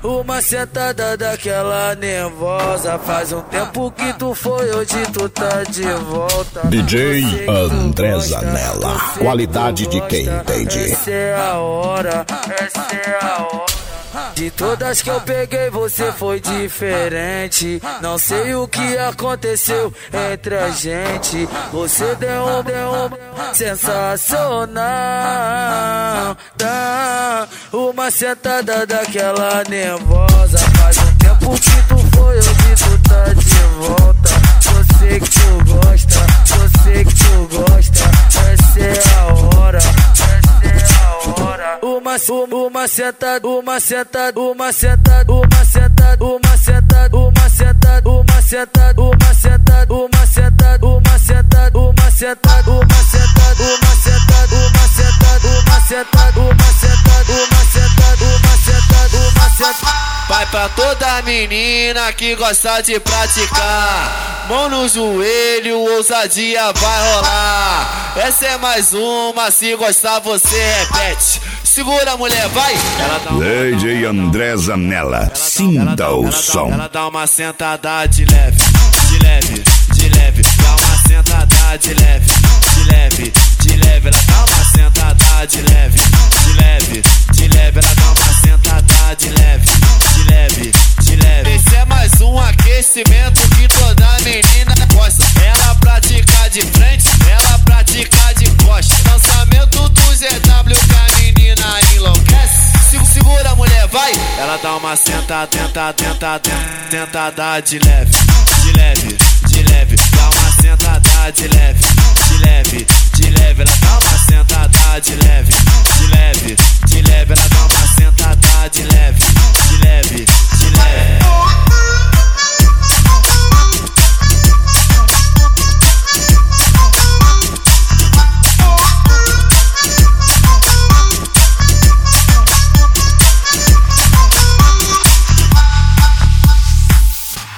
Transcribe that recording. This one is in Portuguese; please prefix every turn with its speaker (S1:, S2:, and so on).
S1: uma sentada daquela nervosa. Faz um tempo que tu foi, hoje tu tá de volta.
S2: DJ André Zanella, qualidade de quem entende.
S1: Essa é a hora, essa é a hora. De todas que eu peguei, você foi diferente. Não sei o que aconteceu entre a gente. Você deu um sensacional. Dá uma sentada daquela nervosa. Faz um tempo que tu foi, hoje tu tá de volta. Eu sei que tu gosta, eu sei que tu gosta. Essa é a hora, essa é a hora. Uma sentada, uma sentada, uma sentada, uma sentada, uma sentada, uma sentada, uma sentada, uma sentada, uma sentada, uma sentada, uma sentada, uma sentada, uma sentada, uma sentada, uma sentada, uma sentada, uma sentada, uma sentada, uma sentada.
S3: Vai pra toda menina que gosta de praticar, mão no joelho, ousadia vai rolar. Essa é mais uma, se gostar você repete. Segura, mulher, vai! Ela dá
S2: DJ André Zanella, sinta o som.
S3: Ela dá uma sentada de leve, de leve, de leve. Dá uma sentada de leve, de leve, de leve. Ela dá uma sentada de leve, de leve, de leve. Ela dá uma sentada de leve, de leve, de leve. Esse é mais um aquecimento que toda menina gosta. Ela pratica de frente, ela pratica de costa. Lançamento do ZW que a menina enlouquece. Segura, mulher, vai! Ela dá uma sentada, sentada de leve, de leve, de leve. Dá uma sentada de leve, de leve, de leve. Ela dá uma sentada de leve, de leve, de leve. Ela dá uma sentada